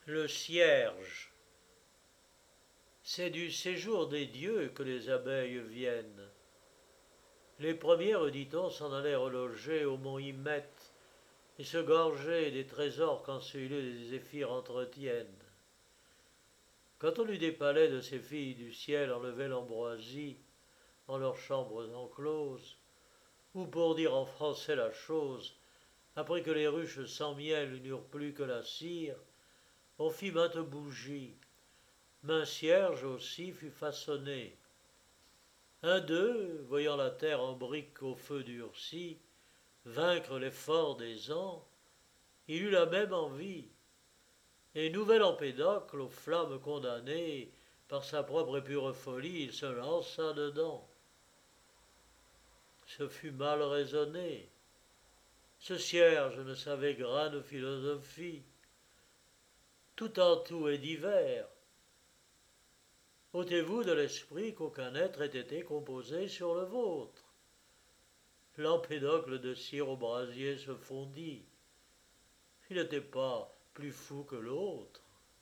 Le cierge. C'est du séjour des dieux que les abeilles viennent. Les premières, dit-on, s'en allèrent loger au mont Hymette et se gorger des trésors qu'encelui les zéphyrs entretiennent. Quand on eut des palais de ces filles du ciel enlevé l'ambroisie en leurs chambres encloses, ou pour dire en français la chose, après que les ruches sans miel n'eurent plus que la cire, on fit maintes bougies. Main cierge aussi fut façonné. Un d'eux, voyant la terre en brique au feu durci, vaincre l'effort des ans, il eut la même envie, et nouvel Empédocle, aux flammes condamné, par sa propre et pure folie, il se lança dedans. Ce fut mal raisonné. Ce cierge ne savait grane philosophie. Tout en tout est divers. Ôtez-vous de l'esprit qu'aucun être ait été composé sur le vôtre. L'Empédocle de cire au brasier se fondit. Il n'était pas plus fou que l'autre.